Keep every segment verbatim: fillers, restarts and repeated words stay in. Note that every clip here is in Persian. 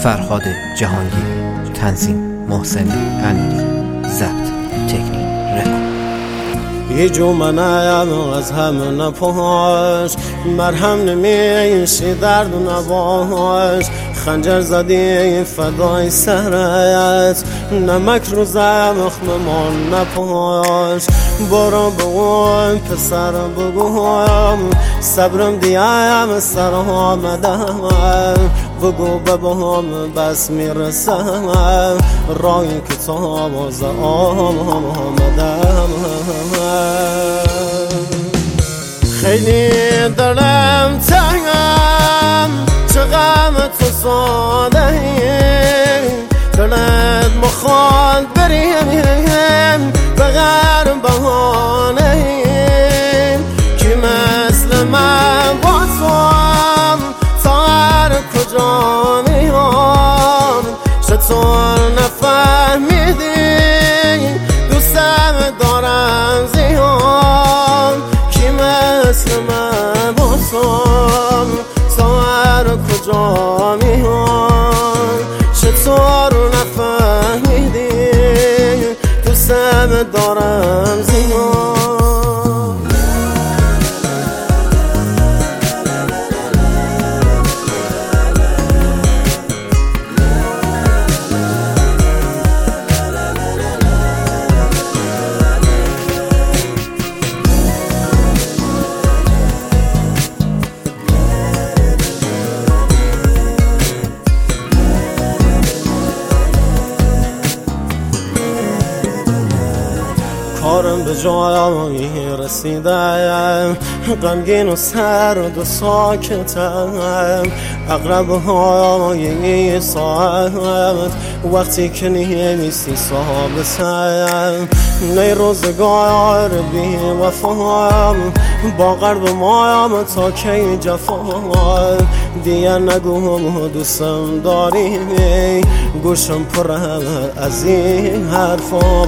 فرهاد جهانگیری، تنظیم محسن امیری، ضبط تکنیک رکورد. یه جو منم از هم نپاش، مرهم نمیشی درد و نباش، خنجر زدی فدای سرت، نمک رو زخم من نپاش. برو بگویم پسر بگویم، صبرم دیم سر آمدم، بگو ببام بس میرسم، رای کتاب از آمدم. خیلی دلم تنگم، چه غم تو ساده ای، دلت مخواد بریم به غیر بهانه ای، کی مثل من با توام تا هر کجا میام، چطور نفهمیدی دوستم دارم زیاد، کی مثل من با توام تا هر کجا میام، چطور نفهمیدی دوستم دارم زیاد. کارم به جایی رسیدم، غمگین و سرد و ساکتم، اغرب های ساعت وقتی که نیستی ثابتم، نی روزگار بی وفام با قلب مایم تا کی جفا، دیگه نگو دوستم داری، گوشم پر از این حرفا،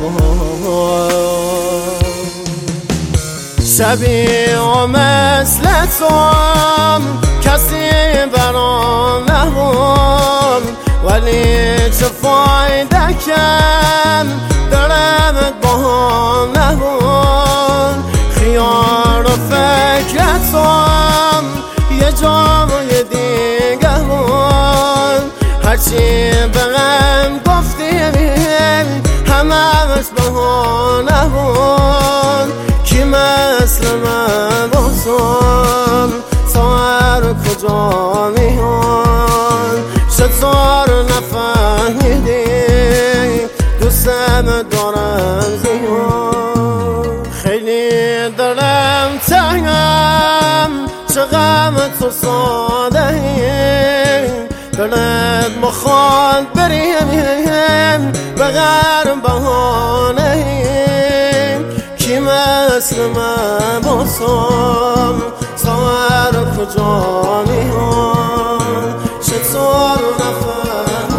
شبیه و مثل توام کسی برام نبود، ولی چه فایده کن دلمت با هم نبود، خیال و فکر توام یه جای دیگه بود، هرچی به غم گفتیم همه‌اش بهانه بود، کی مثل من با توام تا هر کجا میان، چطور نفهمیدی دوستم دارم زیاد. خیلی دلم تنگم، چه غم تو ساده ای، دلت مخواد بریم به غیر بهانه ای، کی مثل من با توام تا هر کجا میان، چطور نفهم